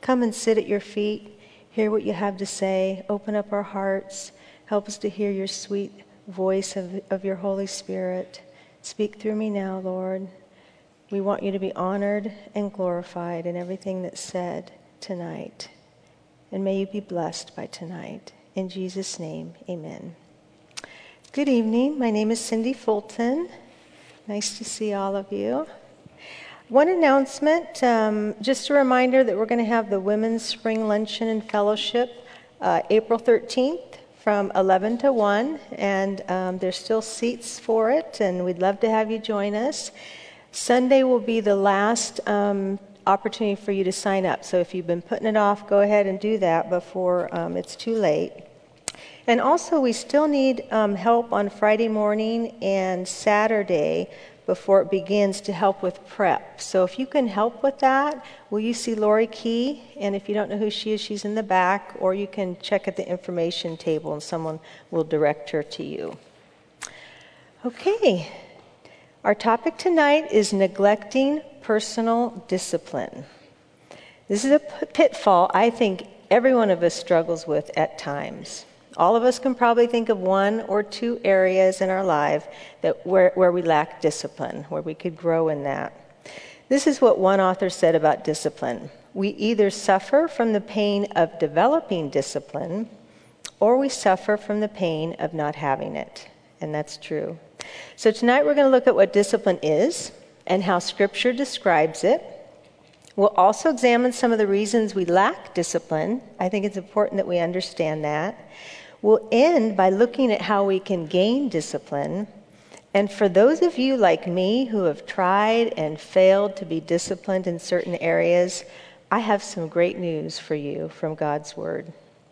come and sit at your feet, hear what you have to say, open up our hearts, help us to hear your sweet voice of your Holy Spirit. Speak through me now, Lord. We want you to be honored and glorified in everything that's said tonight. And may you be blessed by tonight. In Jesus' name, amen. Good evening. My name is Cindy Fulton. Nice to see all of you. One announcement, just a reminder that we're going to have the Women's Spring Luncheon and Fellowship April 13th from 11 to 1, and there's still seats for it, and we'd love to have you join us. Sunday will be the last opportunity for you to sign up, so if you've been putting it off, go ahead and do that before it's too late. And also, we still need help on Friday morning and Saturday before it begins to help with prep. So if you can help with that, will you see Lori Key? And if you don't know who she is, she's in the back, or you can check at the information table and someone will direct her to you. Okay, our topic tonight is neglecting personal discipline. This is a pitfall I think every one of us struggles with at times. All of us can probably think of one or two areas in our life where we lack discipline, where we could grow in that. This is what one author said about discipline. We either suffer from the pain of developing discipline, or we suffer from the pain of not having it. And that's true. So tonight we're going to look at what discipline is and how Scripture describes it. We'll also examine some of the reasons we lack discipline. I think it's important that we understand that. We'll end by looking at how we can gain discipline. And for those of you like me who have tried and failed to be disciplined in certain areas, I have some great news for you from God's Word.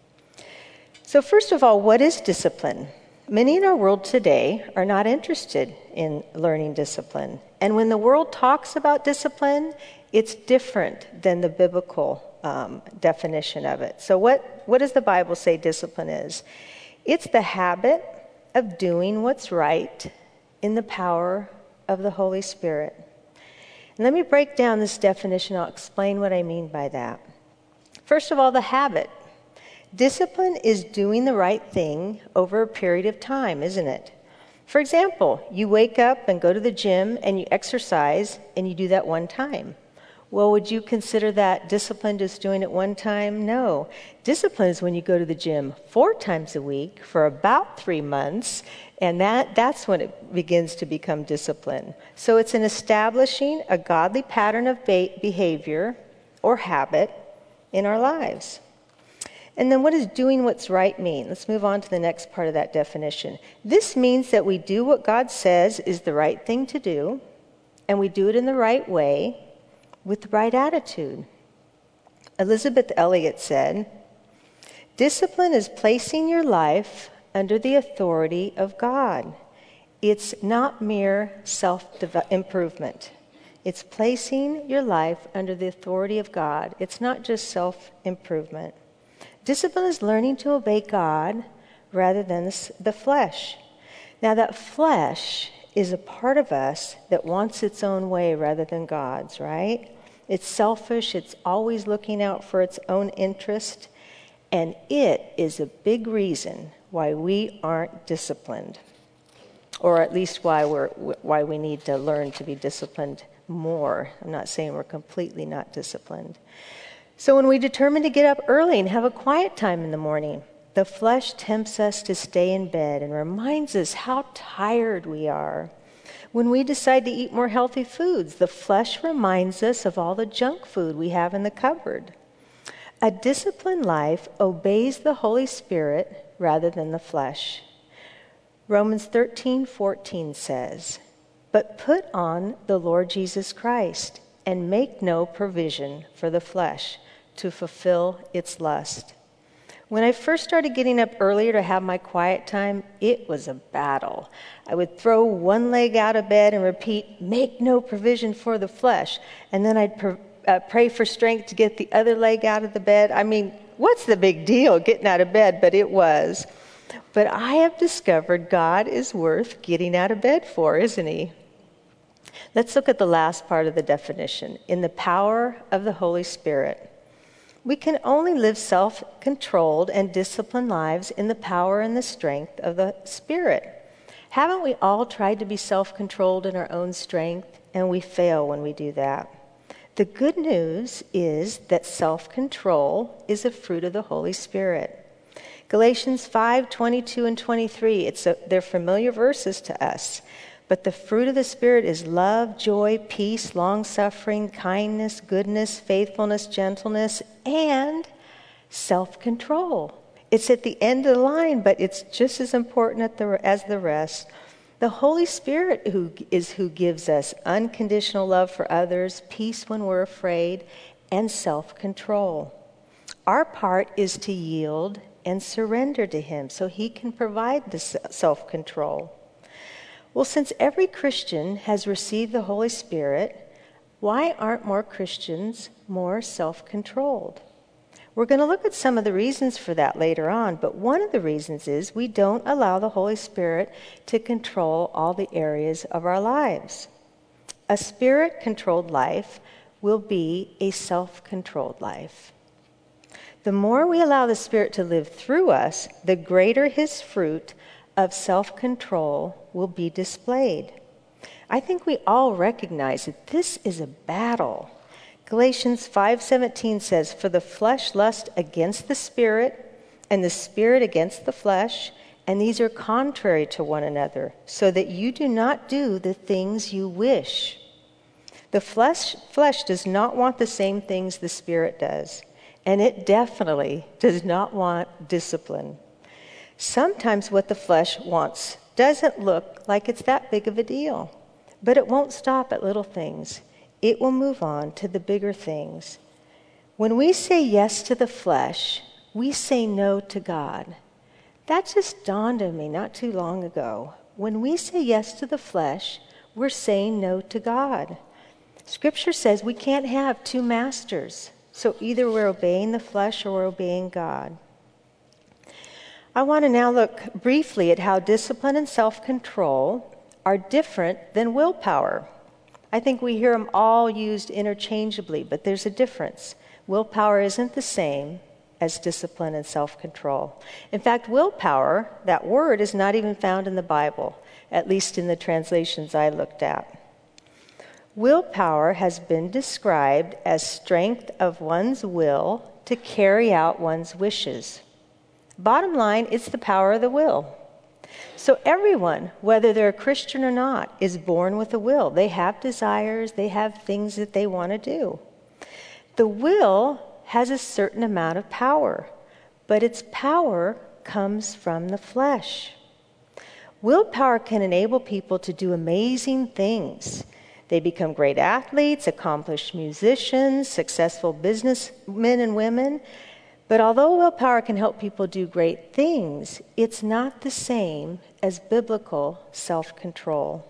So first of all, what is discipline? Many in our world today are not interested in learning discipline. And when the world talks about discipline, it's different than the biblical definition of it. So what does the Bible say discipline is? It's the habit of doing what's right in the power of the Holy Spirit. And let me break down this definition. I'll explain what I mean by that. First of all, the habit. Discipline is doing the right thing over a period of time, isn't it? For example, you wake up and go to the gym and you exercise and you do that one time. Well, would you consider that discipline just doing it one time? No. Discipline is when you go to the gym 4 times a week for about 3 months, and that's when it begins to become discipline. So it's in establishing a godly pattern of behavior or habit in our lives. And then what does doing what's right mean? Let's move on to the next part of that definition. This means that we do what God says is the right thing to do, and we do it in the right way, with the right attitude. Elizabeth Elliot said, "Discipline is placing your life under the authority of God. It's not mere self-improvement. It's placing your life under the authority of God. It's not just self-improvement. Discipline is learning to obey God rather than the flesh." Now that flesh is a part of us that wants its own way rather than God's, right? It's selfish, it's always looking out for its own interest, and it is a big reason why we aren't disciplined, or at least why we need to learn to be disciplined more. I'm not saying we're completely not disciplined. So when we determine to get up early and have a quiet time in the morning, the flesh tempts us to stay in bed and reminds us how tired we are. When we decide to eat more healthy foods, the flesh reminds us of all the junk food we have in the cupboard. A disciplined life obeys the Holy Spirit rather than the flesh. Romans 13:14 says, "But put on the Lord Jesus Christ and make no provision for the flesh to fulfill its lust." When I first started getting up earlier to have my quiet time, it was a battle. I would throw one leg out of bed and repeat, "Make no provision for the flesh." And then I'd pray for strength to get the other leg out of the bed. I mean, what's the big deal getting out of bed? But it was. But I have discovered God is worth getting out of bed for, isn't he? Let's look at the last part of the definition, in the power of the Holy Spirit. We can only live self-controlled and disciplined lives in the power and the strength of the Spirit. Haven't we all tried to be self-controlled in our own strength, and we fail when we do that? The good news is that self-control is a fruit of the Holy Spirit. Galatians 5:22 and 23, they're familiar verses to us. But the fruit of the Spirit is love, joy, peace, long-suffering, kindness, goodness, faithfulness, gentleness, and self-control. It's at the end of the line, but it's just as important as the rest. The Holy Spirit who gives us unconditional love for others, peace when we're afraid, and self-control. Our part is to yield and surrender to Him so He can provide the self-control. Well, since every Christian has received the Holy Spirit, why aren't more Christians more self-controlled? We're going to look at some of the reasons for that later on, but one of the reasons is we don't allow the Holy Spirit to control all the areas of our lives. A Spirit-controlled life will be a self-controlled life. The more we allow the Spirit to live through us, the greater His fruit of self-control will be displayed. I think we all recognize that this is a battle. Galatians 5:17 says, "For the flesh lusts against the Spirit, and the Spirit against the flesh, and these are contrary to one another, so that you do not do the things you wish." The flesh does not want the same things the Spirit does, and it definitely does not want discipline. Sometimes what the flesh wants doesn't look like it's that big of a deal, but it won't stop at little things. It will move on to the bigger things. When we say yes to the flesh, we say no to God. That just dawned on me not too long ago. When we say yes to the flesh, we're saying no to God. Scripture says we can't have two masters, so either we're obeying the flesh or we're obeying God. I want to now look briefly at how discipline and self-control are different than willpower. I think we hear them all used interchangeably, but there's a difference. Willpower isn't the same as discipline and self-control. In fact, willpower, that word, is not even found in the Bible, at least in the translations I looked at. Willpower has been described as strength of one's will to carry out one's wishes. Bottom line, it's the power of the will. So everyone, whether they're a Christian or not, is born with a will. They have desires, they have things that they want to do. The will has a certain amount of power, but its power comes from the flesh. Willpower can enable people to do amazing things. They become great athletes, accomplished musicians, successful businessmen and women. But although willpower can help people do great things, it's not the same as biblical self-control.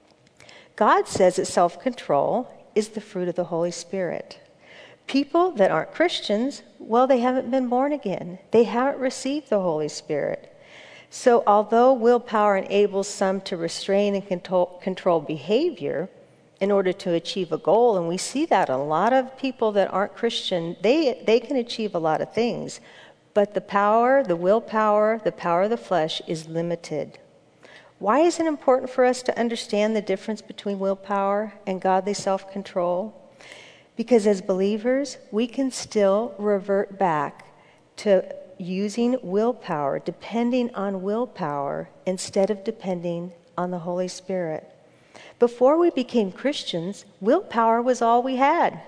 God says that self-control is the fruit of the Holy Spirit. People that aren't Christians, well, they haven't been born again. They haven't received the Holy Spirit. So although willpower enables some to restrain and control behavior in order to achieve a goal, and we see that a lot of people that aren't Christian, they can achieve a lot of things, but the power, the willpower, the power of the flesh is limited. Why is it important for us to understand the difference between willpower and godly self-control? Because as believers, we can still revert back to using willpower, depending on willpower, instead of depending on the Holy Spirit. Before we became Christians, willpower was all we had.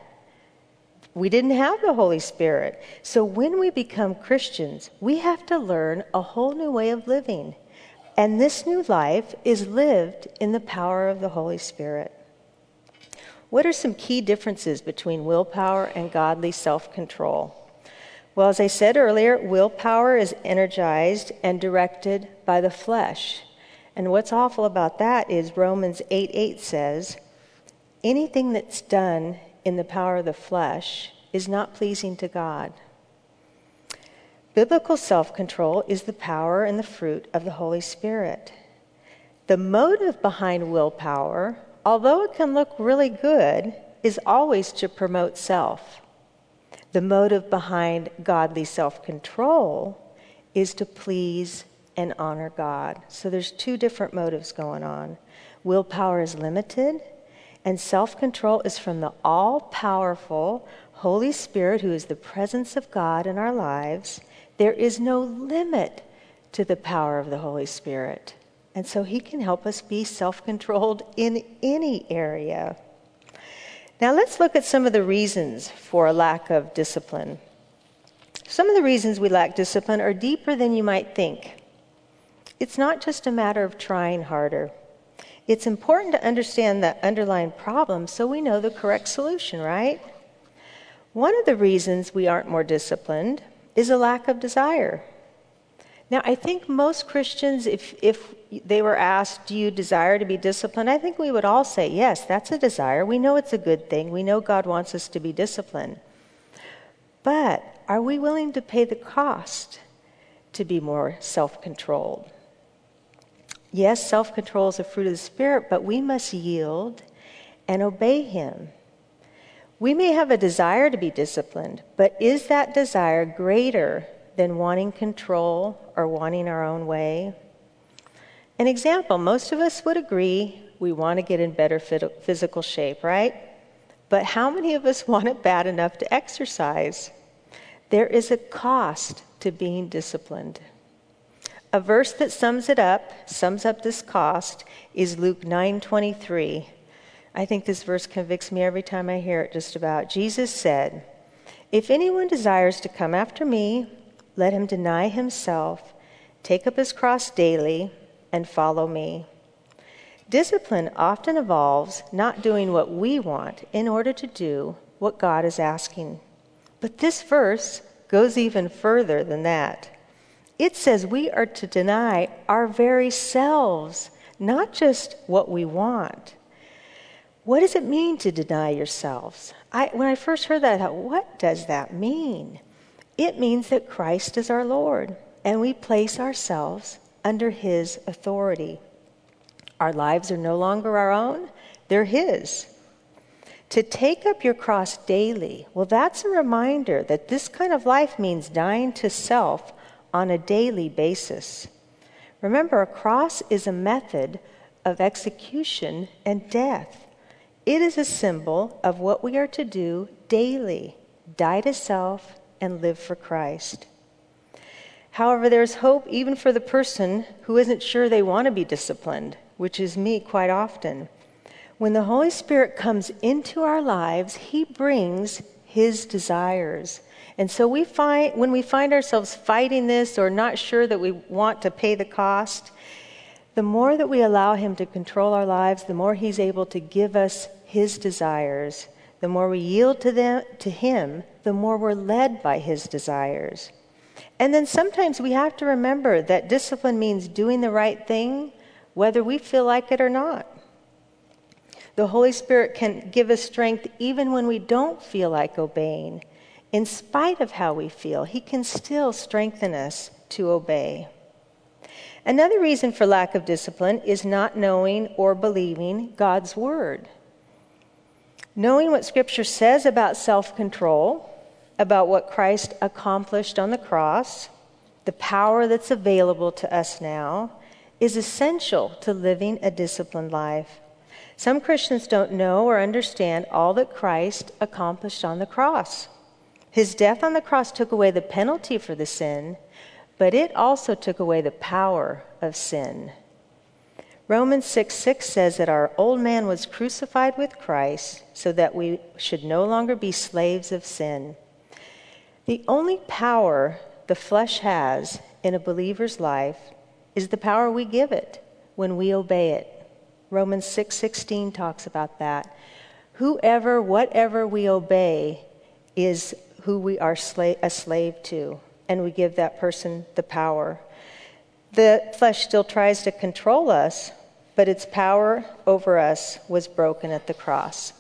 We didn't have the Holy Spirit. So when we become Christians, we have to learn a whole new way of living. And this new life is lived in the power of the Holy Spirit. What are some key differences between willpower and godly self-control? Well, as I said earlier, willpower is energized and directed by the flesh. And what's awful about that is Romans 8:8 says, anything that's done in the power of the flesh is not pleasing to God. Biblical self-control is the power and the fruit of the Holy Spirit. The motive behind willpower, although it can look really good, is always to promote self. The motive behind godly self-control is to please and honor God. So there's two different motives going on. Willpower is limited, and self-control is from the all-powerful Holy Spirit, who is the presence of God in our lives. There is no limit to the power of the Holy Spirit. And so he can help us be self-controlled in any area. Now let's look at some of the reasons for a lack of discipline. Some of the reasons we lack discipline are deeper than you might think. It's not just a matter of trying harder. It's important to understand the underlying problem so we know the correct solution, right? One of the reasons we aren't more disciplined is a lack of desire. Now, I think most Christians, if they were asked, do you desire to be disciplined? I think we would all say, yes, that's a desire. We know it's a good thing. We know God wants us to be disciplined. But are we willing to pay the cost to be more self-controlled? Yes, self-control is a fruit of the Spirit, but we must yield and obey Him. We may have a desire to be disciplined, but is that desire greater than wanting control or wanting our own way? An example, most of us would agree we want to get in better physical shape, right? But how many of us want it bad enough to exercise? There is a cost to being disciplined. A verse that sums up this cost, is Luke 9:23. I think this verse convicts me every time I hear it just about. Jesus said, "If anyone desires to come after me, let him deny himself, take up his cross daily, and follow me." Discipline often involves not doing what we want in order to do what God is asking. But this verse goes even further than that. It says we are to deny our very selves, not just what we want. What does it mean to deny yourselves? When I first heard that, I thought, what does that mean? It means that Christ is our Lord, and we place ourselves under His authority. Our lives are no longer our own, they're His. To take up your cross daily, well, that's a reminder that this kind of life means dying to self on a daily basis. Remember, a cross is a method of execution and death. It is a symbol of what we are to do daily, die to self and live for Christ. However, there's hope even for the person who isn't sure they want to be disciplined, which is me quite often. When the Holy Spirit comes into our lives, He brings His desires. And so when we find ourselves fighting this or not sure that we want to pay the cost, the more that we allow Him to control our lives, the more He's able to give us His desires. The more we yield to Him, the more we're led by His desires. And then sometimes we have to remember that discipline means doing the right thing, whether we feel like it or not. The Holy Spirit can give us strength even when we don't feel like obeying. In spite of how we feel, He can still strengthen us to obey. Another reason for lack of discipline is not knowing or believing God's Word. Knowing what Scripture says about self-control, about what Christ accomplished on the cross, the power that's available to us now, is essential to living a disciplined life. Some Christians don't know or understand all that Christ accomplished on the cross. His death on the cross took away the penalty for the sin, but it also took away the power of sin. Romans 6:6 says that our old man was crucified with Christ so that we should no longer be slaves of sin. The only power the flesh has in a believer's life is the power we give it when we obey it. Romans 6:16 talks about that. Whatever we obey is who we are a slave to, and we give that person the power. The flesh still tries to control us, but its power over us was broken at the cross.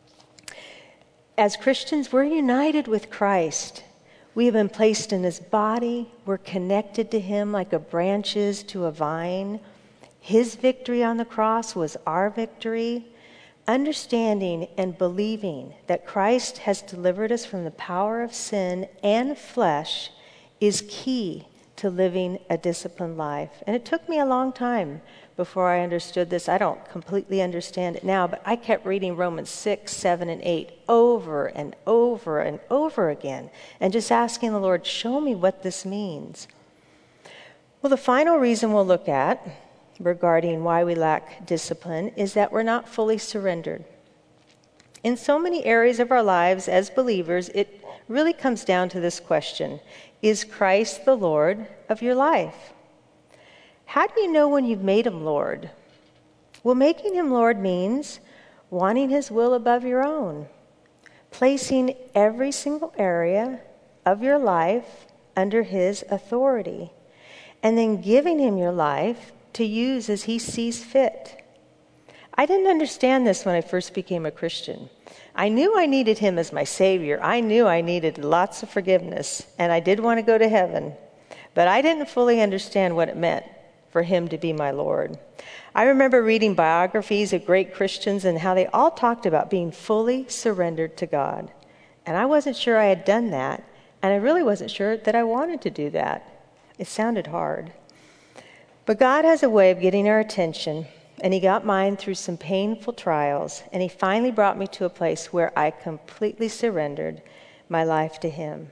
As Christians, we're united with Christ. We have been placed in His body. We're connected to Him like a branch is to a vine. His victory on the cross was our victory. Understanding and believing that Christ has delivered us from the power of sin and flesh is key to living a disciplined life. And it took me a long time before I understood this. I don't completely understand it now, but I kept reading Romans 6, 7, and 8 over and over and over again, and just asking the Lord, show me what this means. Well, the final reason we'll look at regarding why we lack discipline is that we're not fully surrendered. In so many areas of our lives as believers, it really comes down to this question: is Christ the Lord of your life? How do you know when you've made him Lord? Well, making him Lord means wanting his will above your own, placing every single area of your life under his authority, and then giving him your life to use as he sees fit. I didn't understand this when I first became a Christian. I knew I needed him as my Savior. I knew I needed lots of forgiveness, and I did want to go to heaven. But I didn't fully understand what it meant for him to be my Lord. I remember reading biographies of great Christians and how they all talked about being fully surrendered to God. And I wasn't sure I had done that, and I really wasn't sure that I wanted to do that. It sounded hard. But God has a way of getting our attention, and he got mine through some painful trials, and he finally brought me to a place where I completely surrendered my life to him.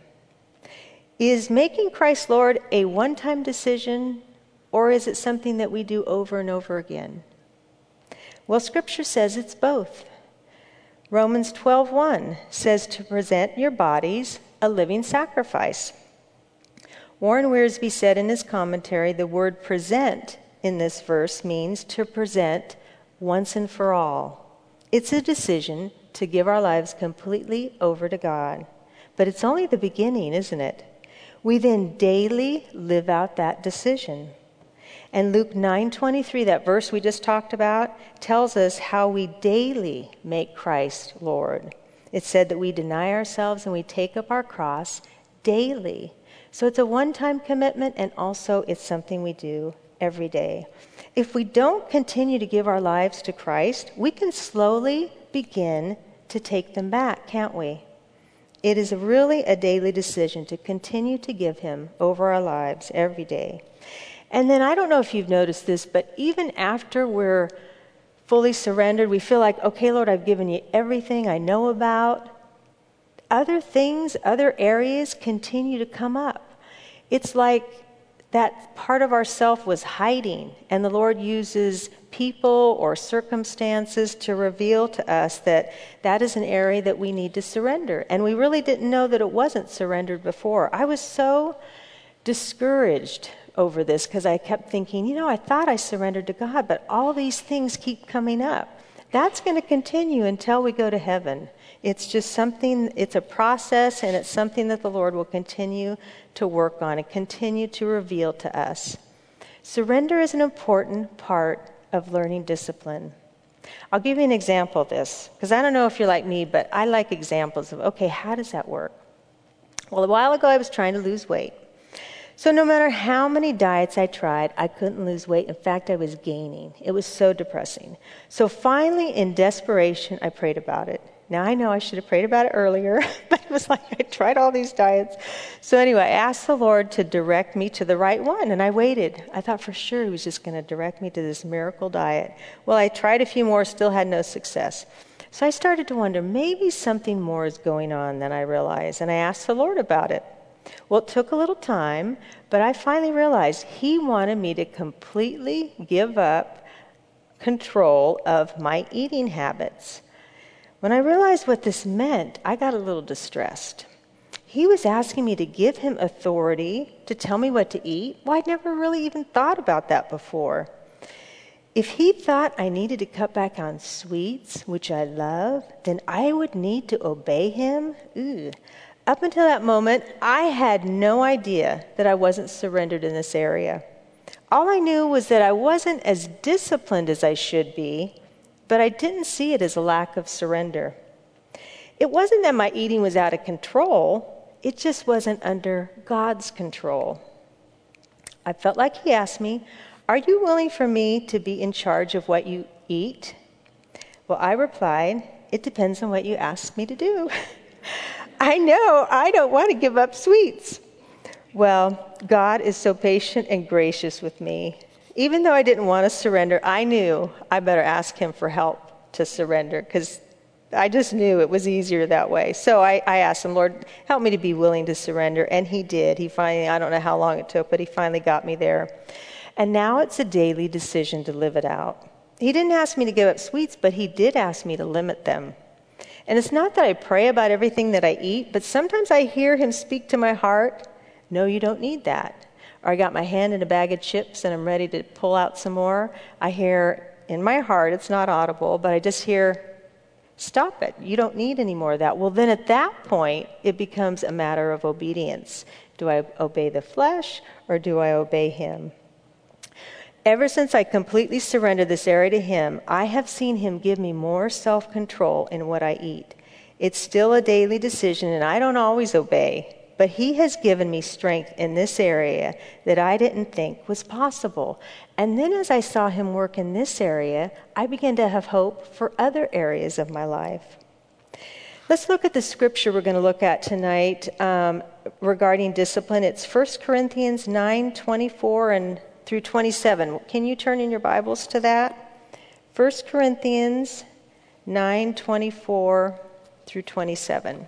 Is making Christ Lord a one-time decision, or is it something that we do over and over again? Well, Scripture says it's both. Romans 12:1 says to present your bodies a living sacrifice. Warren Wiersbe said in his commentary, the word present in this verse means to present once and for all. It's a decision to give our lives completely over to God. But it's only the beginning, isn't it? We then daily live out that decision. And Luke 9:23, that verse we just talked about, tells us how we daily make Christ Lord. It said that we deny ourselves and we take up our cross daily. So it's a one-time commitment, and also it's something we do every day. If we don't continue to give our lives to Christ, we can slowly begin to take them back, can't we? It is really a daily decision to continue to give him over our lives every day. And then I don't know if you've noticed this, but even after we're fully surrendered, we feel like, okay, Lord, I've given you everything I know about. Other things, other areas continue to come up. It's like that part of ourself was hiding, and the Lord uses people or circumstances to reveal to us that that is an area that we need to surrender. And we really didn't know that it wasn't surrendered before. I was so discouraged over this because I kept thinking, I thought I surrendered to God, but all these things keep coming up. That's going to continue until we go to heaven. It's just something, it's a process, and it's something that the Lord will continue to work on and continue to reveal to us. Surrender is an important part of learning discipline. I'll give you an example of this, because I don't know if you're like me, but I like examples of, okay, how does that work? Well, a while ago I was trying to lose weight. So no matter how many diets I tried, I couldn't lose weight. In fact, I was gaining. It was so depressing. So finally, in desperation, I prayed about it. Now, I know I should have prayed about it earlier, but it was like I tried all these diets. So anyway, I asked the Lord to direct me to the right one, and I waited. I thought for sure he was just going to direct me to this miracle diet. Well, I tried a few more, still had no success. So I started to wonder, maybe something more is going on than I realized, and I asked the Lord about it. Well, it took a little time, but I finally realized he wanted me to completely give up control of my eating habits. When I realized what this meant, I got a little distressed. He was asking me to give him authority to tell me what to eat. Well, I'd never really even thought about that before. If he thought I needed to cut back on sweets, which I love, then I would need to obey him? Up until that moment, I had no idea that I wasn't surrendered in this area. All I knew was that I wasn't as disciplined as I should be, but I didn't see it as a lack of surrender. It wasn't that my eating was out of control, it just wasn't under God's control. I felt like he asked me, "Are you willing for me to be in charge of what you eat?" Well, I replied, "It depends on what you ask me to do." I know, I don't want to give up sweets. Well, God is so patient and gracious with me. Even though I didn't want to surrender, I knew I better ask him for help to surrender, because I just knew it was easier that way. So I asked him, "Lord, help me to be willing to surrender." And he did. He finally, I don't know how long it took, but he finally got me there. And now it's a daily decision to live it out. He didn't ask me to give up sweets, but he did ask me to limit them. And it's not that I pray about everything that I eat, but sometimes I hear him speak to my heart, "No, you don't need that." Or I got my hand in a bag of chips and I'm ready to pull out some more. I hear in my heart, it's not audible, but I just hear, "Stop it. You don't need any more of that." Well, then at that point, it becomes a matter of obedience. Do I obey the flesh or do I obey him? Ever since I completely surrendered this area to him, I have seen him give me more self-control in what I eat. It's still a daily decision, and I don't always obey, but he has given me strength in this area that I didn't think was possible. And then as I saw him work in this area, I began to have hope for other areas of my life. Let's look at the scripture we're going to look at tonight regarding discipline. It's 1 Corinthians 9:24 and through 27. Can you turn in your Bibles to that? 1 Corinthians 9:24 through 27.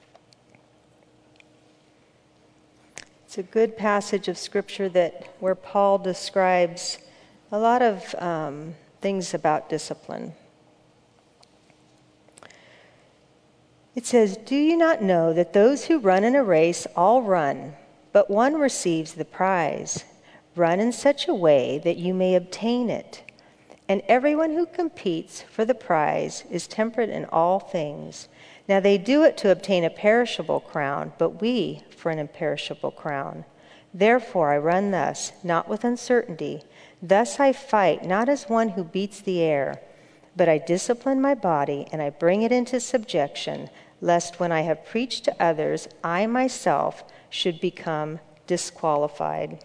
It's a good passage of scripture where Paul describes a lot of things about discipline. It says, "Do you not know that those who run in a race all run, but one receives the prize? Run in such a way that you may obtain it. And everyone who competes for the prize is temperate in all things. Now they do it to obtain a perishable crown, but we for an imperishable crown. Therefore I run thus, not with uncertainty. Thus I fight, not as one who beats the air, but I discipline my body and I bring it into subjection, lest when I have preached to others, I myself should become disqualified."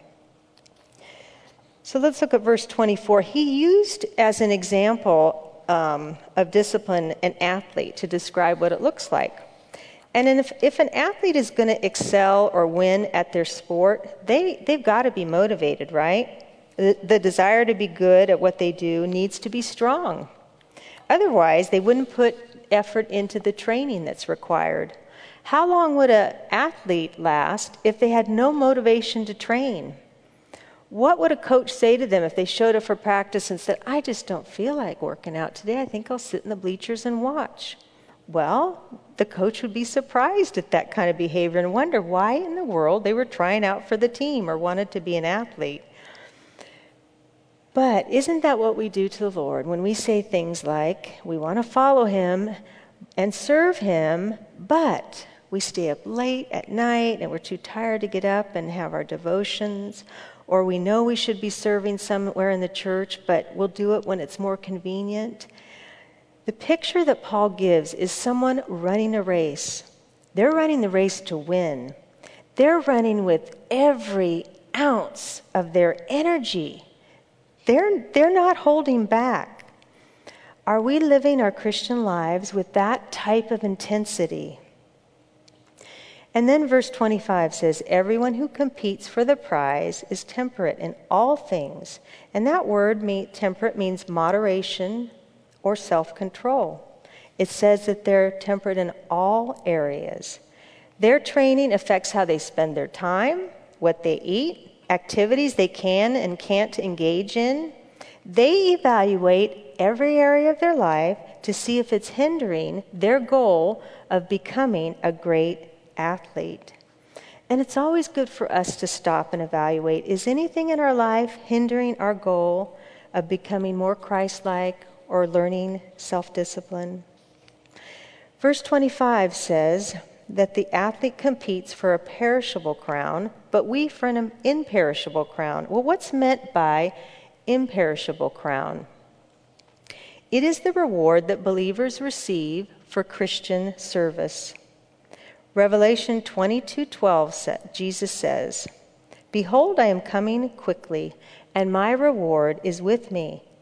So let's look at verse 24. He used as an example of discipline an athlete to describe what it looks like. And if an athlete is going to excel or win at their sport, they've got to be motivated, right? The desire to be good at what they do needs to be strong. Otherwise, they wouldn't put effort into the training that's required. How long would an athlete last if they had no motivation to train? What would a coach say to them if they showed up for practice and said, "I just don't feel like working out today. I think I'll sit in the bleachers and watch"? Well, the coach would be surprised at that kind of behavior and wonder why in the world they were trying out for the team or wanted to be an athlete. But isn't that what we do to the Lord when we say things like, we want to follow him and serve him, but we stay up late at night and we're too tired to get up and have our devotions? Or we know we should be serving somewhere in the church, but we'll do it when it's more convenient. The picture that Paul gives is someone running a race. They're running the race to win. They're running with every ounce of their energy. They're not holding back. Are we living our Christian lives with that type of intensity? And then verse 25 says, "Everyone who competes for the prize is temperate in all things." And that word, temperate, means moderation or self-control. It says that they're temperate in all areas. Their training affects how they spend their time, what they eat, activities they can and can't engage in. They evaluate every area of their life to see if it's hindering their goal of becoming a great athlete. And it's always good for us to stop and evaluate, is anything in our life hindering our goal of becoming more Christ-like or learning self-discipline? Verse 25 says that the athlete competes for a perishable crown, but we for an imperishable crown. Well, what's meant by imperishable crown? It is the reward that believers receive for Christian service. Revelation 22:12, Jesus says, "Behold, I am coming quickly, and my reward is with me,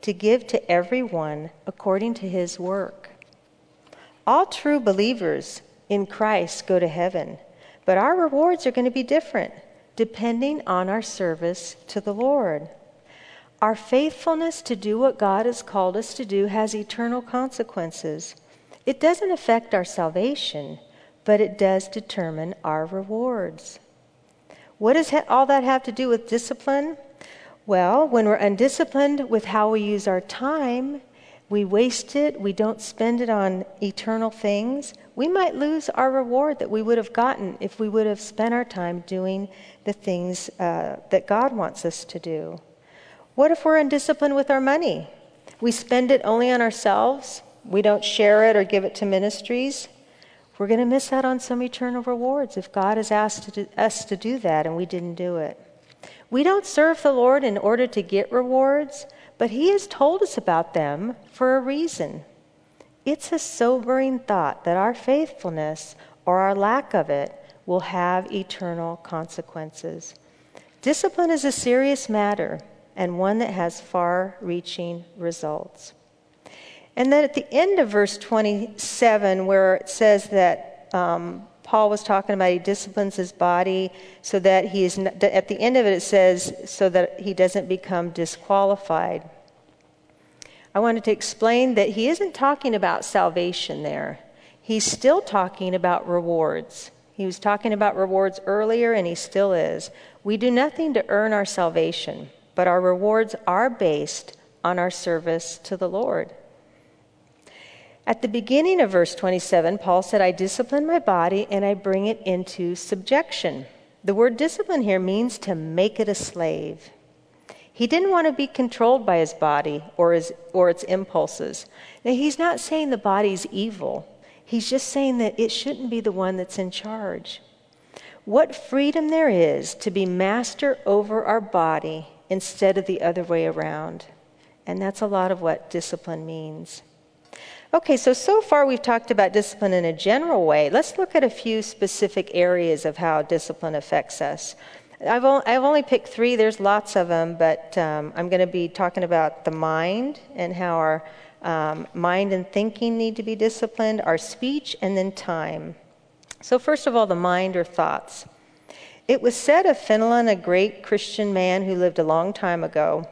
to give to everyone according to his work. All true believers in Christ go to heaven, but our rewards are going to be different depending on our service to the Lord. Our faithfulness to do what God has called us to do has eternal consequences. It doesn't affect our salvation, but it does determine our rewards. What does all that have to do with discipline? Well, when we're undisciplined with how we use our time, we waste it, we don't spend it on eternal things, we might lose our reward that we would have gotten if we would have spent our time doing the things that God wants us to do. What if we're undisciplined with our money? We spend it only on ourselves, we don't share it or give it to ministries. We're going to miss out on some eternal rewards if God has asked us to do that and we didn't do it. We don't serve the Lord in order to get rewards, but He has told us about them for a reason. It's a sobering thought that our faithfulness or our lack of it will have eternal consequences. Discipline is a serious matter and one that has far-reaching results. And then at the end of verse 27, where it says that Paul was talking about he disciplines his body so that he is, at the end of it says, so that he doesn't become disqualified. I wanted to explain that he isn't talking about salvation there. He's still talking about rewards. He was talking about rewards earlier, and he still is. We do nothing to earn our salvation, but our rewards are based on our service to the Lord. At the beginning of verse 27, Paul said, I discipline my body and I bring it into subjection. The word discipline here means to make it a slave. He didn't want to be controlled by his body or its impulses. Now, he's not saying the body's evil. He's just saying that it shouldn't be the one that's in charge. What freedom there is to be master over our body instead of the other way around. And that's a lot of what discipline means. Okay, so far we've talked about discipline in a general way. Let's look at a few specific areas of how discipline affects us. I've only picked 3. There's lots of them, but I'm going to be talking about the mind and how our mind and thinking need to be disciplined, our speech, and then time. So first of all, the mind or thoughts. It was said of Fenelon, a great Christian man who lived a long time ago,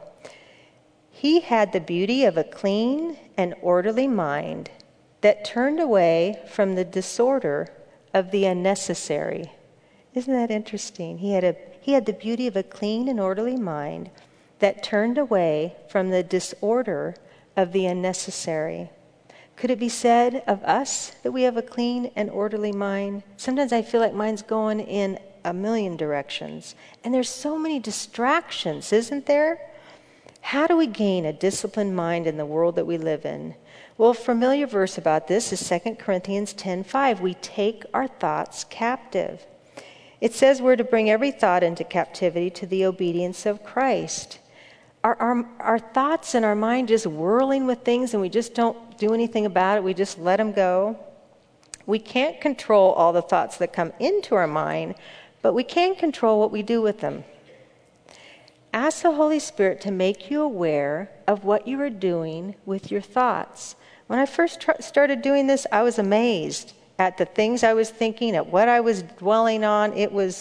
he had the beauty of a clean and orderly mind that turned away from the disorder of the unnecessary. Isn't that interesting? He had the beauty of a clean and orderly mind that turned away from the disorder of the unnecessary. Could it be said of us that we have a clean and orderly mind? Sometimes I feel like mine's going in a million directions. And there's so many distractions, isn't there? How do we gain a disciplined mind in the world that we live in? Well, a familiar verse about this is 2 Corinthians 10:5. We take our thoughts captive. It says we're to bring every thought into captivity to the obedience of Christ. Our thoughts and our mind just whirling with things and we just don't do anything about it. We just let them go. We can't control all the thoughts that come into our mind, but we can control what we do with them. Ask the Holy Spirit to make you aware of what you are doing with your thoughts. When I first started doing this, I was amazed at the things I was thinking, at what I was dwelling on.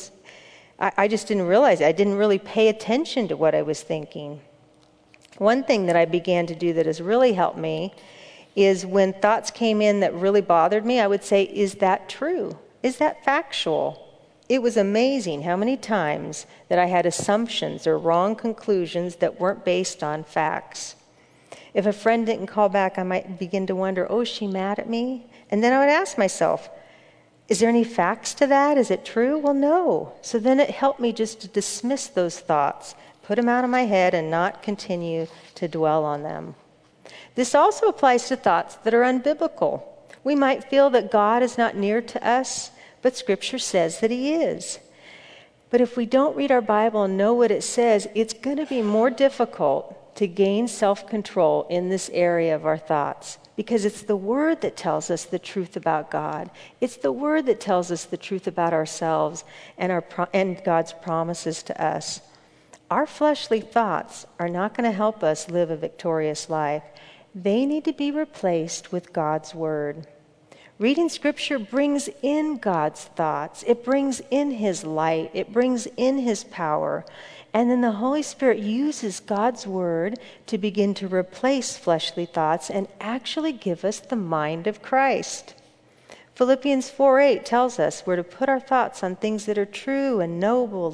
I just didn't realize it. I didn't really pay attention to what I was thinking. One thing that I began to do that has really helped me is when thoughts came in that really bothered me, I would say, is that true? Is that factual? It was amazing how many times that I had assumptions or wrong conclusions that weren't based on facts. If a friend didn't call back, I might begin to wonder, oh, is she mad at me? And then I would ask myself, is there any facts to that? Is it true? Well, no. So then it helped me just to dismiss those thoughts, put them out of my head, and not continue to dwell on them. This also applies to thoughts that are unbiblical. We might feel that God is not near to us, but Scripture says that He is. But if we don't read our Bible and know what it says, it's going to be more difficult to gain self-control in this area of our thoughts, because it's the Word that tells us the truth about God. It's the Word that tells us the truth about ourselves and God's promises to us. Our fleshly thoughts are not going to help us live a victorious life. They need to be replaced with God's Word. Reading Scripture brings in God's thoughts. It brings in His light. It brings in His power. And then the Holy Spirit uses God's Word to begin to replace fleshly thoughts and actually give us the mind of Christ. Philippians 4:8 tells us we're to put our thoughts on things that are true and noble,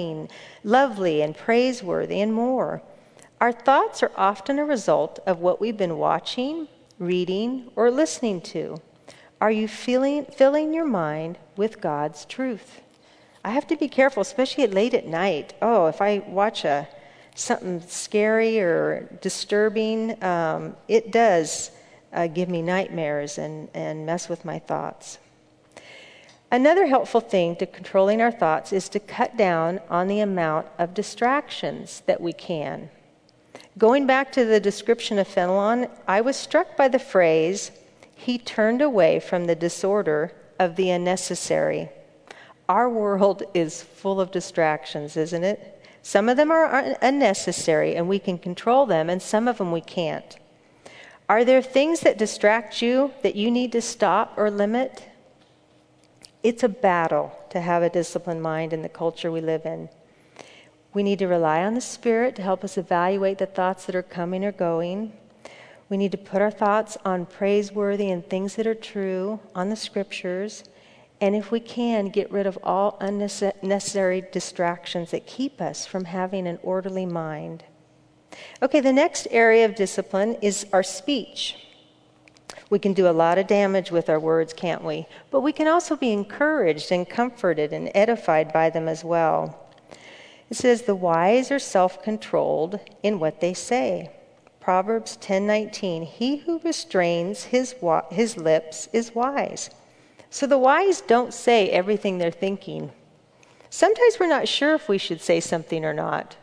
lovely, and praiseworthy, and more. Our thoughts are often a result of what we've been watching, reading, or listening to. Are you filling your mind with God's truth? I have to be careful, especially late at night. If I watch something scary or disturbing, it does give me nightmares and mess with my thoughts. Another helpful thing to controlling our thoughts is to cut down on the amount of distractions that we can. Going back to the description of Fenelon, I was struck by the phrase, "He turned away from the disorder of the unnecessary." Our world is full of distractions, isn't it? Some of them are unnecessary and we can control them, and some of them we can't. Are there things that distract you that you need to stop or limit? It's a battle to have a disciplined mind in the culture we live in. We need to rely on the Spirit to help us evaluate the thoughts that are coming or going. We need to put our thoughts on praiseworthy and things that are true, on the Scriptures. And if we can, get rid of all unnecessary distractions that keep us from having an orderly mind. Okay, the next area of discipline is our speech. We can do a lot of damage with our words, can't we? But we can also be encouraged and comforted and edified by them as well. It says, the wise are self-controlled in what they say. Proverbs 10:19, he who restrains his lips is wise. So the wise don't say everything they're thinking. Sometimes we're not sure if we should say something or not.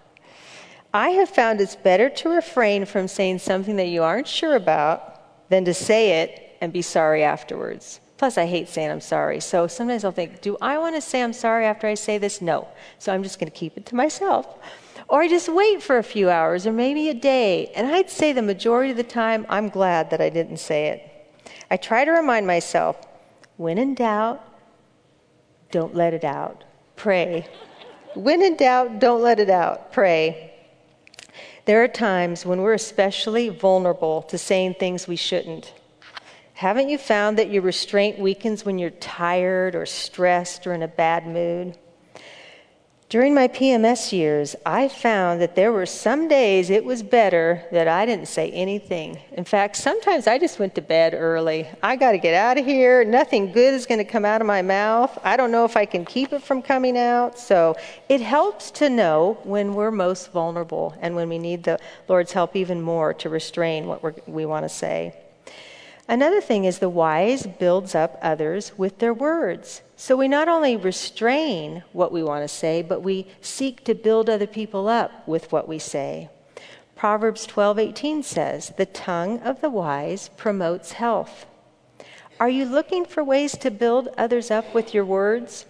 I have found it's better to refrain from saying something that you aren't sure about than to say it and be sorry afterwards. Plus, I hate saying I'm sorry. So sometimes I'll think, do I want to say I'm sorry after I say this? No. So I'm just going to keep it to myself. Or I just wait for a few hours or maybe a day. And I'd say the majority of the time, I'm glad that I didn't say it. I try to remind myself, when in doubt, don't let it out. Pray. When in doubt, don't let it out. Pray. There are times when we're especially vulnerable to saying things we shouldn't. Haven't you found that your restraint weakens when you're tired or stressed or in a bad mood? During my PMS years, I found that there were some days it was better that I didn't say anything. In fact, sometimes I just went to bed early. I got to get out of here. Nothing good is going to come out of my mouth. I don't know if I can keep it from coming out. So it helps to know when we're most vulnerable and when we need the Lord's help even more to restrain what we want to say. Another thing is the wise builds up others with their words. So we not only restrain what we want to say, but we seek to build other people up with what we say. Proverbs 12:18 says, the tongue of the wise promotes health. Are you looking for ways to build others up with your words?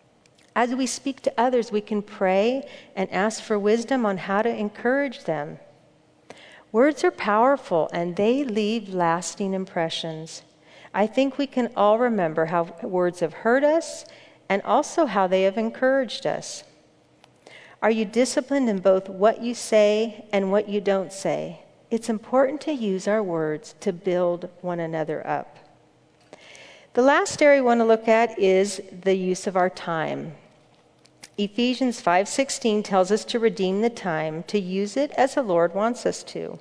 As we speak to others, we can pray and ask for wisdom on how to encourage them. Words are powerful and they leave lasting impressions. I think we can all remember how words have hurt us and also how they have encouraged us. Are you disciplined in both what you say and what you don't say? It's important to use our words to build one another up. The last area we want to look at is the use of our time. Ephesians 5:16 tells us to redeem the time, to use it as the Lord wants us to.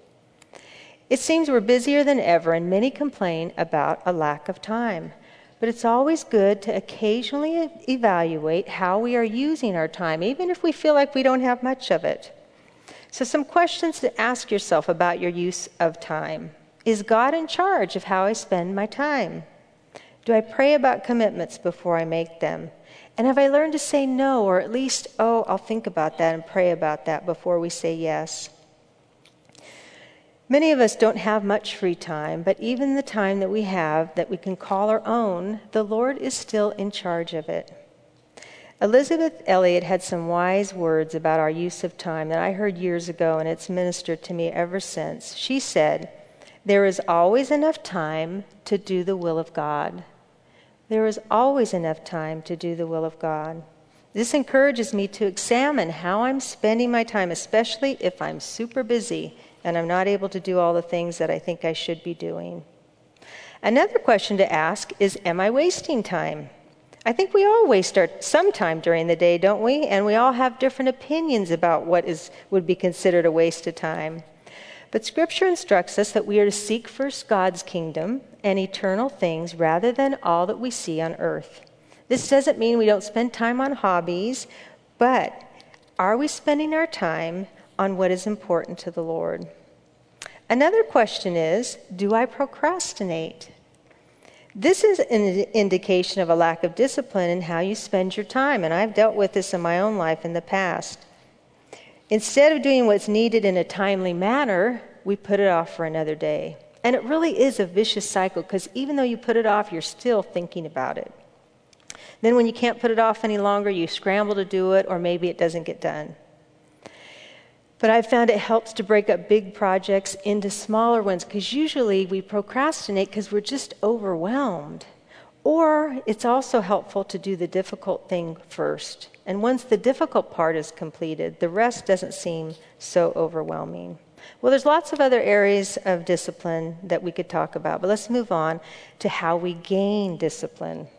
It seems we're busier than ever, and many complain about a lack of time. But it's always good to occasionally evaluate how we are using our time, even if we feel like we don't have much of it. So some questions to ask yourself about your use of time. Is God in charge of how I spend my time? Do I pray about commitments before I make them? And have I learned to say no, or at least, I'll think about that and pray about that before we say yes? Many of us don't have much free time, but even the time that we have that we can call our own, the Lord is still in charge of it. Elizabeth Elliot had some wise words about our use of time that I heard years ago, and it's ministered to me ever since. She said, "There is always enough time to do the will of God." There is always enough time to do the will of God. This encourages me to examine how I'm spending my time, especially if I'm super busy and I'm not able to do all the things that I think I should be doing. Another question to ask is, am I wasting time? I think we all waste some time during the day, don't we? And we all have different opinions about what would be considered a waste of time. But Scripture instructs us that we are to seek first God's kingdom and eternal things rather than all that we see on earth. This doesn't mean we don't spend time on hobbies, but are we spending our time on what is important to the Lord? Another question is, do I procrastinate? This is an indication of a lack of discipline in how you spend your time, and I've dealt with this in my own life in the past. Instead of doing what's needed in a timely manner, we put it off for another day. And it really is a vicious cycle, because even though you put it off, you're still thinking about it. Then when you can't put it off any longer, you scramble to do it, or maybe it doesn't get done. But I've found it helps to break up big projects into smaller ones, because usually we procrastinate because we're just overwhelmed. Or it's also helpful to do the difficult thing first. And once the difficult part is completed, the rest doesn't seem so overwhelming. Well, there's lots of other areas of discipline that we could talk about, but let's move on to how we gain discipline.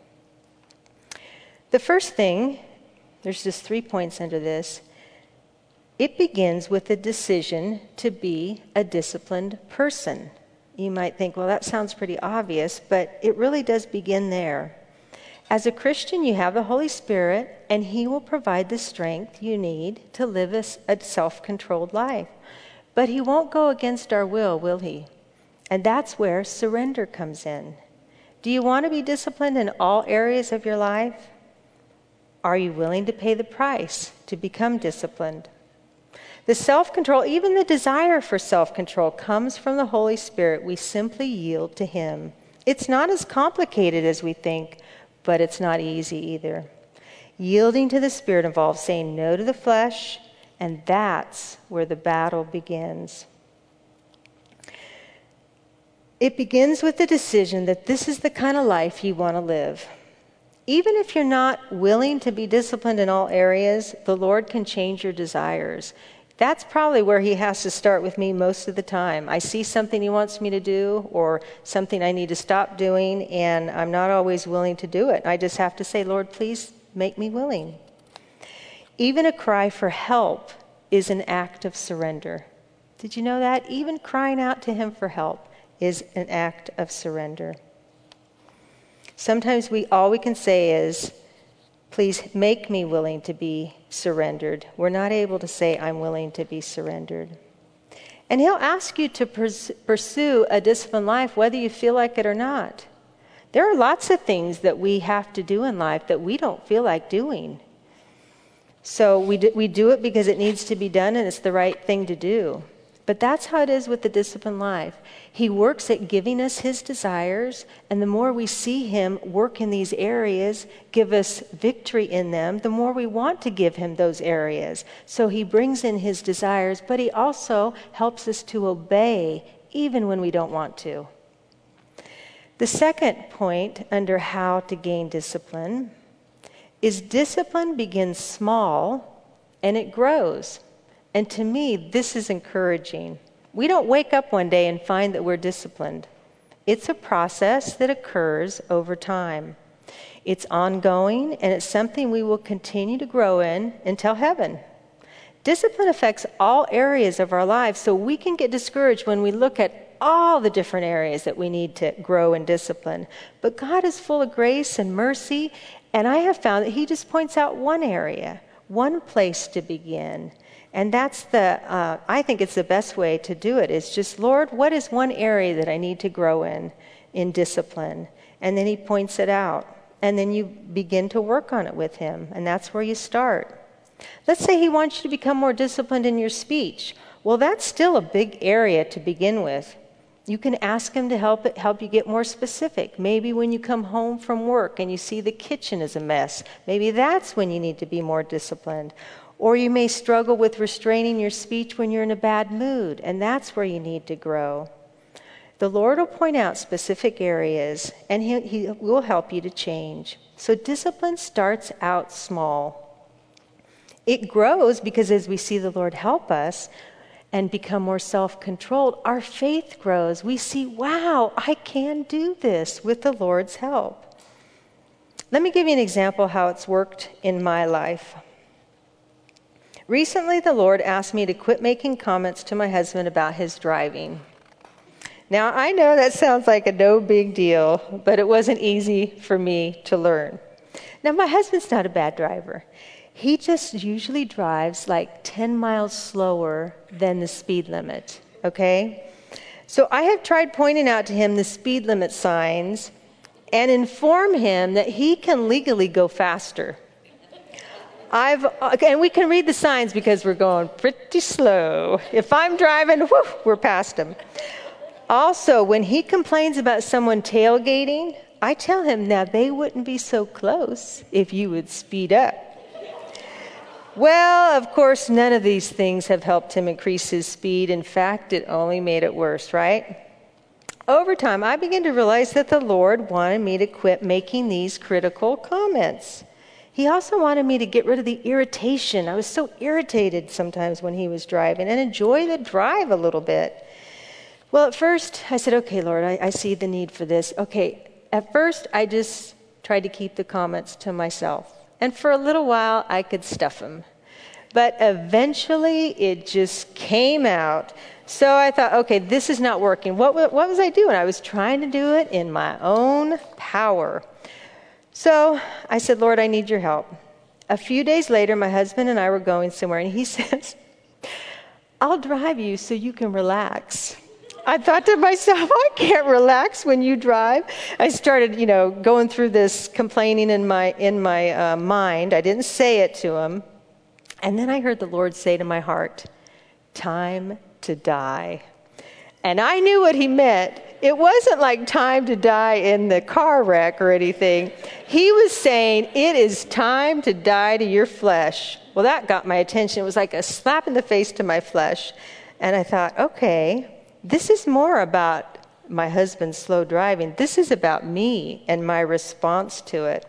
The first thing, there's just 3 points under this. It begins with a decision to be a disciplined person. You might think, well, that sounds pretty obvious, but it really does begin there. As a Christian, you have the Holy Spirit, and He will provide the strength you need to live a self-controlled life. But He won't go against our will He? And that's where surrender comes in. Do you want to be disciplined in all areas of your life? Are you willing to pay the price to become disciplined? The self-control, even the desire for self-control, comes from the Holy Spirit. We simply yield to Him. It's not as complicated as we think, but it's not easy either. Yielding to the Spirit involves saying no to the flesh, and that's where the battle begins. It begins with the decision that this is the kind of life you want to live. Even if you're not willing to be disciplined in all areas, the Lord can change your desires. That's probably where He has to start with me most of the time. I see something He wants me to do or something I need to stop doing, and I'm not always willing to do it. I just have to say, Lord, please make me willing. Even a cry for help is an act of surrender. Did you know that? Even crying out to Him for help is an act of surrender. Sometimes all we can say is, please make me willing to be surrendered. We're not able to say, I'm willing to be surrendered. And He'll ask you to pursue a disciplined life, whether you feel like it or not. There are lots of things that we have to do in life that we don't feel like doing. So we do it because it needs to be done and it's the right thing to do. But that's how it is with the disciplined life. He works at giving us His desires, and the more we see Him work in these areas, give us victory in them, the more we want to give Him those areas. So He brings in His desires, but He also helps us to obey even when we don't want to. The second point under how to gain discipline is discipline begins small and it grows. And to me, this is encouraging. We don't wake up one day and find that we're disciplined. It's a process that occurs over time. It's ongoing, and it's something we will continue to grow in until heaven. Discipline affects all areas of our lives, so we can get discouraged when we look at all the different areas that we need to grow in discipline. But God is full of grace and mercy, and I have found that He just points out one area, one place to begin. And that's I think it's the best way to do it, is just, Lord, what is one area that I need to grow in discipline? And then He points it out. And then you begin to work on it with Him. And that's where you start. Let's say He wants you to become more disciplined in your speech. Well, that's still a big area to begin with. You can ask him to help you get more specific. Maybe when you come home from work and you see the kitchen is a mess, maybe that's when you need to be more disciplined. Or you may struggle with restraining your speech when you're in a bad mood, and that's where you need to grow. The Lord will point out specific areas, and he will help you to change. So discipline starts out small. It grows because as we see the Lord help us and become more self-controlled, our faith grows. We see, wow, I can do this with the Lord's help. Let me give you an example how it's worked in my life. Recently, the Lord asked me to quit making comments to my husband about his driving. Now, I know that sounds like a no big deal, but it wasn't easy for me to learn. Now, my husband's not a bad driver. He just usually drives like 10 miles slower than the speed limit, okay? So I have tried pointing out to him the speed limit signs and inform him that he can legally go faster. And we can read the signs because we're going pretty slow. If I'm driving, we're past him. Also, when he complains about someone tailgating, I tell him, now they wouldn't be so close if you would speed up. Well, of course, none of these things have helped him increase his speed. In fact, it only made it worse, right? Over time, I began to realize that the Lord wanted me to quit making these critical comments. He also wanted me to get rid of the irritation. I was so irritated sometimes when he was driving and enjoy the drive a little bit. Well, at first, I said, okay, Lord, I see the need for this. Okay, at first, I just tried to keep the comments to myself. And for a little while, I could stuff them. But eventually, it just came out. So I thought, okay, this is not working. What was I doing? I was trying to do it in my own power. So I said, Lord, I need your help. A few days later, my husband and I were going somewhere, and he says, I'll drive you so you can relax. I thought to myself, I can't relax when you drive. I started, going through this complaining in my mind. I didn't say it to him. And then I heard the Lord say to my heart, time to die. And I knew what he meant. It wasn't like time to die in the car wreck or anything. He was saying, it is time to die to your flesh. Well, that got my attention. It was like a slap in the face to my flesh. And I thought, okay, this is more about my husband's slow driving. This is about me and my response to it.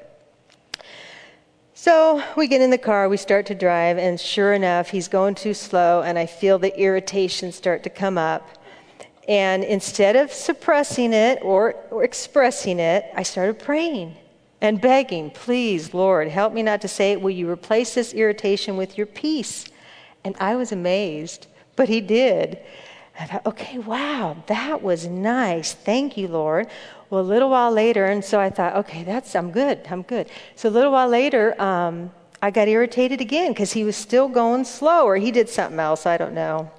So we get in the car, we start to drive, and sure enough, he's going too slow, and I feel the irritation start to come up. And instead of suppressing it or expressing it, I started praying and begging, please, Lord, help me not to say it. Will you replace this irritation with your peace? And I was amazed, but he did. I thought, okay, wow, that was nice. Thank you, Lord. Well, a little while later, and so I thought, okay, I'm good. So a little while later, I got irritated again because he was still going slow, or he did something else, I don't know.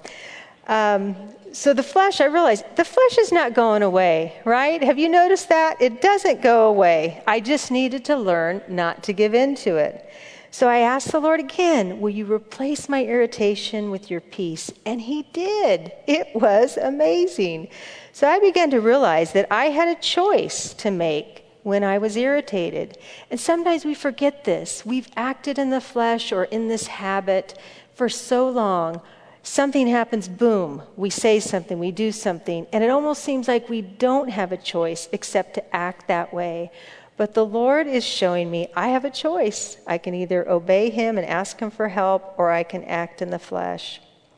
So the flesh, I realized, the flesh is not going away, right? Have you noticed that? It doesn't go away. I just needed to learn not to give in to it. So I asked the Lord again, will you replace my irritation with your peace? And he did. It was amazing. So I began to realize that I had a choice to make when I was irritated. And sometimes we forget this. We've acted in the flesh or in this habit for so long. Something happens, boom, we say something, we do something, and it almost seems like we don't have a choice except to act that way. But the Lord is showing me I have a choice. I can either obey him and ask him for help, or I can act in the flesh.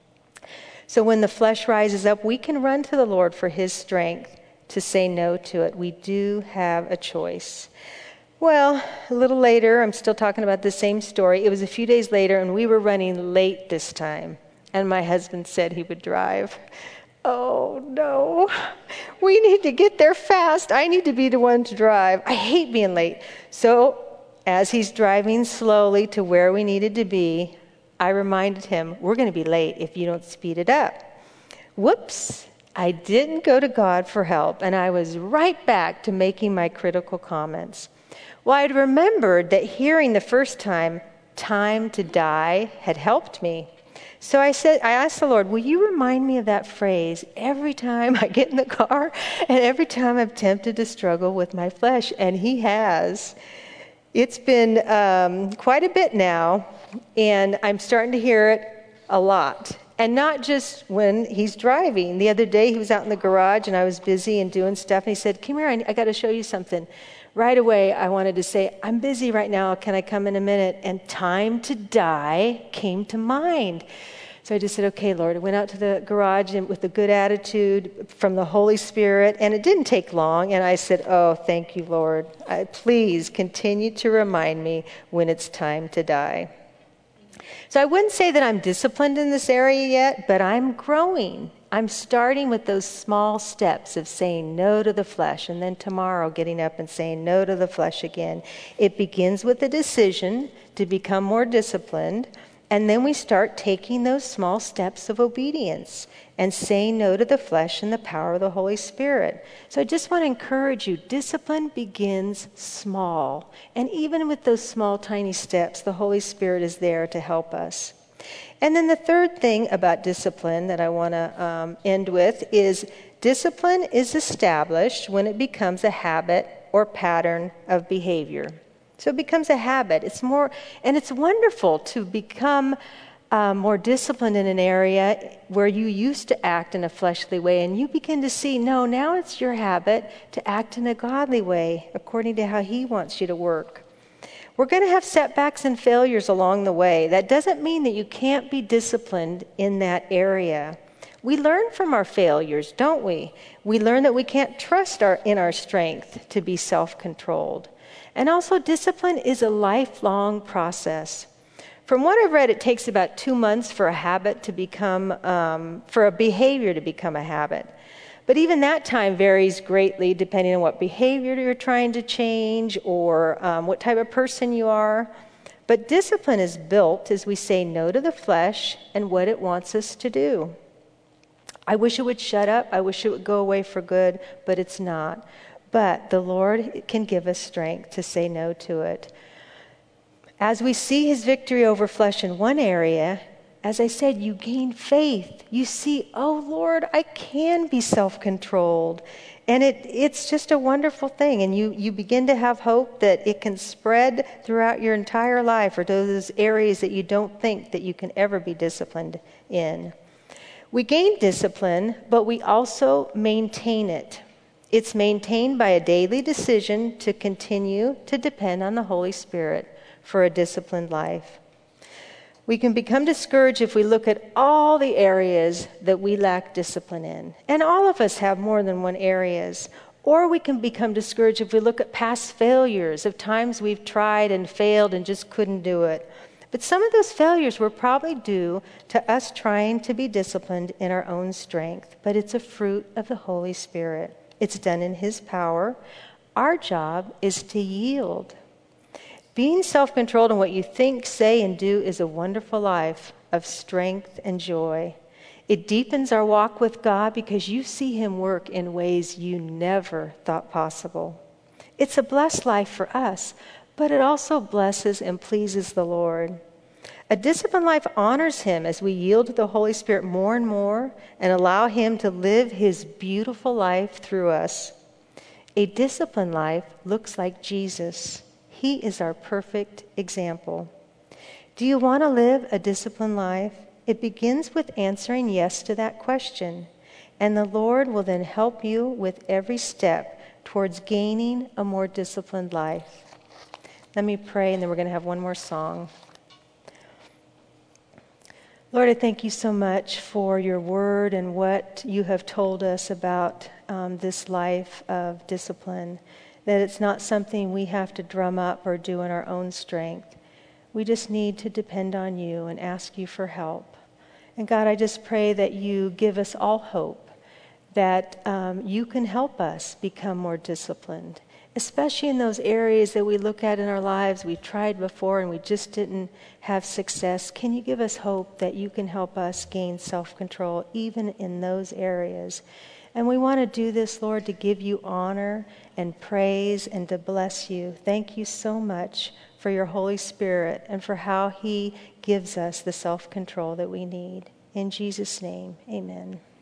So when the flesh rises up, we can run to the Lord for his strength to say no to it. We do have a choice. Well, a little later, I'm still talking about the same story. It was a few days later, and we were running late this time. And my husband said he would drive. Oh, no. We need to get there fast. I need to be the one to drive. I hate being late. So as he's driving slowly to where we needed to be, I reminded him, we're going to be late if you don't speed it up. Whoops. I didn't go to God for help, and I was right back to making my critical comments. Well, I'd remembered that hearing the first time to die had helped me. So I asked the Lord, will you remind me of that phrase every time I get in the car and every time I'm tempted to struggle with my flesh? And he has. It's been quite a bit now, and I'm starting to hear it a lot. And not just when he's driving. The other day he was out in the garage and I was busy and doing stuff, and he said, come here, I got to show you something. Right away, I wanted to say, I'm busy right now. Can I come in a minute? And time to die came to mind. So I just said, okay, Lord. I went out to the garage and with a good attitude from the Holy Spirit, and it didn't take long. And I said, oh, thank you, Lord. Please continue to remind me when it's time to die. So I wouldn't say that I'm disciplined in this area yet, but I'm growing. I'm starting with those small steps of saying no to the flesh, and then tomorrow getting up and saying no to the flesh again. It begins with a decision to become more disciplined, and then we start taking those small steps of obedience and saying no to the flesh and the power of the Holy Spirit. So I just want to encourage you, discipline begins small. And even with those small, tiny steps, the Holy Spirit is there to help us. And then the third thing about discipline that I want to end with is discipline is established when it becomes a habit or pattern of behavior. So it becomes a habit. It's wonderful to become more disciplined in an area where you used to act in a fleshly way, and you begin to see, no, now it's your habit to act in a godly way according to how He wants you to work. We're going to have setbacks and failures along the way. That doesn't mean that you can't be disciplined in that area. We learn from our failures, don't we? We learn that we can't trust in our strength to be self-controlled. And also, discipline is a lifelong process. From what I've read, it takes about 2 months for a habit to become, for a behavior to become a habit. But even that time varies greatly depending on what behavior you're trying to change or what type of person you are. But discipline is built as we say no to the flesh and what it wants us to do. I wish it would shut up. I wish it would go away for good, but it's not. But the Lord can give us strength to say no to it. As we see His victory over flesh in one area, as I said, you gain faith. You see, oh Lord, I can be self-controlled. And it's just a wonderful thing. And you begin to have hope that it can spread throughout your entire life, or those areas that you don't think that you can ever be disciplined in. We gain discipline, but we also maintain it. It's maintained by a daily decision to continue to depend on the Holy Spirit for a disciplined life. We can become discouraged if we look at all the areas that we lack discipline in. And all of us have more than one areas. Or we can become discouraged if we look at past failures of times we've tried and failed and just couldn't do it. But some of those failures were probably due to us trying to be disciplined in our own strength. But it's a fruit of the Holy Spirit. It's done in His power. Our job is to yield. Being self-controlled in what you think, say, and do is a wonderful life of strength and joy. It deepens our walk with God because you see Him work in ways you never thought possible. It's a blessed life for us, but it also blesses and pleases the Lord. A disciplined life honors Him as we yield to the Holy Spirit more and more and allow Him to live His beautiful life through us. A disciplined life looks like Jesus. He is our perfect example. Do you want to live a disciplined life? It begins with answering yes to that question, and the Lord will then help you with every step towards gaining a more disciplined life. Let me pray, and then we're going to have one more song. Lord, I thank you so much for your word and what you have told us about this life of discipline, that it's not something we have to drum up or do in our own strength. We just need to depend on you and ask you for help. And God, I just pray that you give us all hope, that you can help us become more disciplined, especially in those areas that we look at in our lives we've tried before and we just didn't have success. Can you give us hope that you can help us gain self-control even in those areas? And we want to do this, Lord, to give you honor and praise and to bless you. Thank you so much for your Holy Spirit and for how he gives us the self-control that we need. In Jesus' name, amen.